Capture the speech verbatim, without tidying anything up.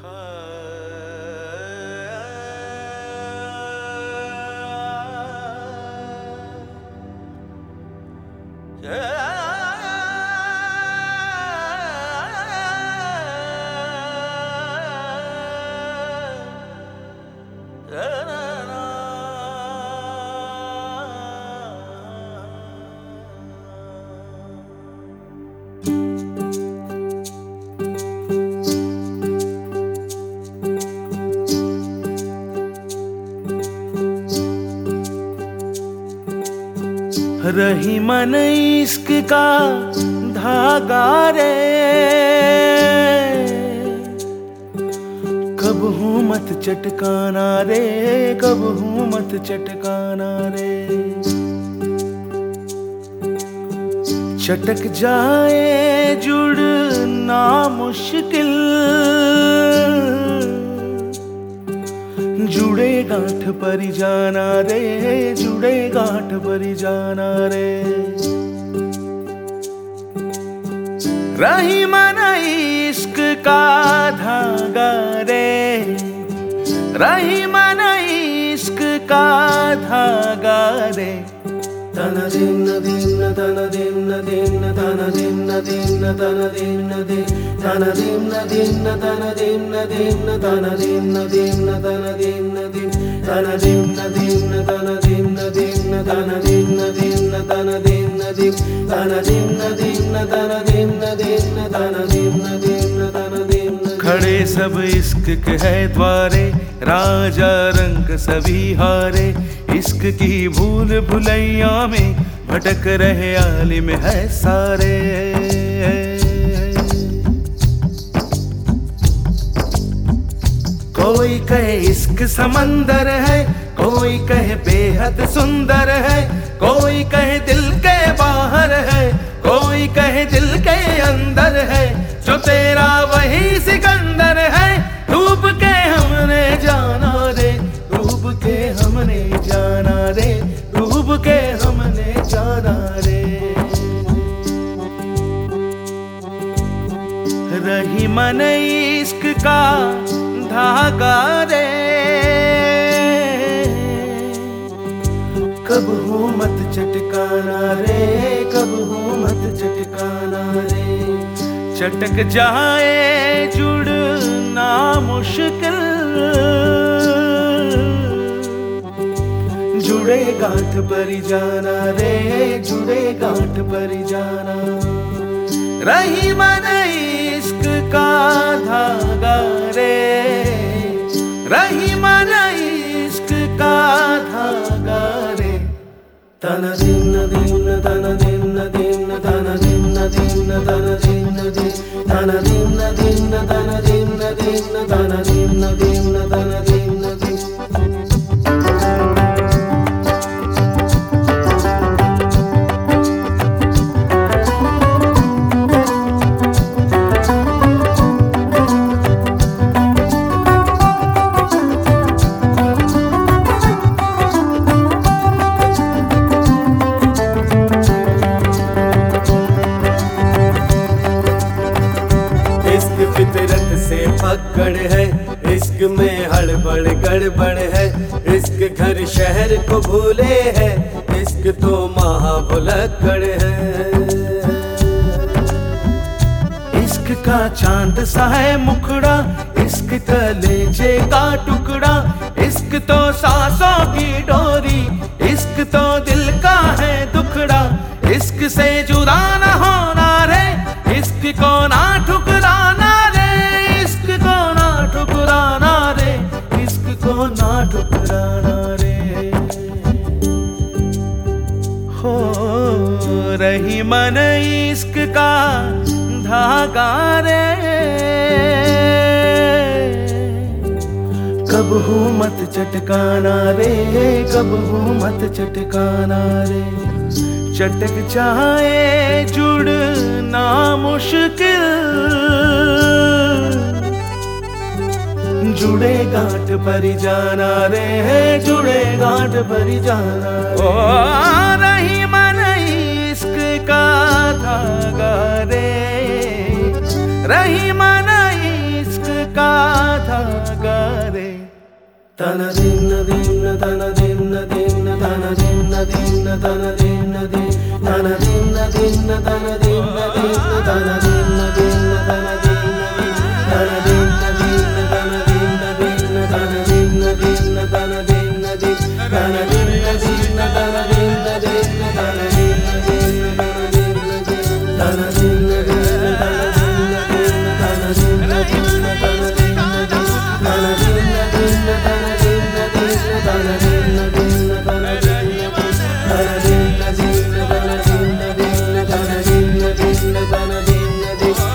रही मन इश्क का धागा रे, कब हूँ मत चटकाना रे, कब हूँ मत चटकाना रे। चटक जाए जुड़ना मुश्किल, जुड़े गांठ पर जाना रे, जुड़े गांठ पर जाना रे। रही मन इश्क का धागा रे, रही मन इश्क का धागा रे। तन दिन दिन तन दिन दिन तन दिन दिन तन दिन दिन तन दिन दिन तन दिन दिन तन दिन दिन तन दिन दिन तन दिन दिन तन दिन दिन तन दिन दिन तन दिन दिन तन दिन दिन तन दिन दिन तन दिन दिन तन दिन। खड़े सब इश्क के है द्वारे, राजा रंग सभी हारे। इश्क की भूल भुलैया में भटक रहे आलिम है सारे। कोई कहे इश्क समंदर है, कोई कहे बेहद सुंदर है, कोई कहे दिल के बाहर है, कोई कहे दिल के अंदर है। जो तेरा वही सिकंदर है, डूब के हमने जाना रे, डूब के हमने जाना रे, डूब के हमने जाना रे। रही मन इश्क का धागा रे, कब हूँ मत चटकाना रे, कब हूँ मत चटकाना रे। चटक जाए जुड़ना मुश्किल, जुड़े गांठ पर जाना रे, जुड़े गांठ पर जाना। रही मन इश्क का धागा रे, रही मन इश्क का धागा रे। तन दिन दिन तन दिन दिन तन दिन दिन तन दिन दिन तन दिन दिन तन दिन दिन तन दिन दिन तन दिन दिन। फितरत से पकड़ है, इश्क में हड़बड़ गड़बड़ है। इश्क घर शहर को भूले है, इश्क तो महाभुलक्कड़ है। इश्क का चांद सा है मुखड़ा, इश्क कलेजे का टुकड़ा। इश्क तो सांसों की डोरी, इश्क तो दिल का है दुखड़ा। इश्क से जुदा न होना रे, इश्क को ना ठुकराना रे, इश्क को ना ठुकराना रे, इश्क को ना ठुकराना रे। हो रही मन इश्क का धागा रे, कब हूँ मत चटकाना रे, कब हूँ मत चटकाना रे। चटक जाए जुड़ना मुश्किल, जुड़े गांठ पर जाना रे, जुड़े गांठ पर जाना। ओ रही मन इश्क का धागा रे, रही मन इश्क का धागा रे తన దిన్న దిన్న తన దిన్న దిన్న తన దిన్న దిన్న తన దిన్న దిన్న తన దిన్న దిన్న తన దిన్న దిన్న తన దిన్న దిన్న తన దిన్న దిన్న తన దిన్న దిన్న తన దిన్న దిన్న తన దిన్న దిన్న తన దిన్న దిన్న తన దిన్న దిన్న తన దిన్న దిన్న తన దిన్న దిన్న తన దిన్న దిన్న తన దిన్న దిన్న తన దిన్న దిన్న తన దిన్న తన దిన్న దిన్న తన దిన్న దిన్న తన దిన్న దిన్న తన దిన్న దిన్న తన దిన్న దిన్న తన దిన్న దిన్న తన దిన్న దిన్న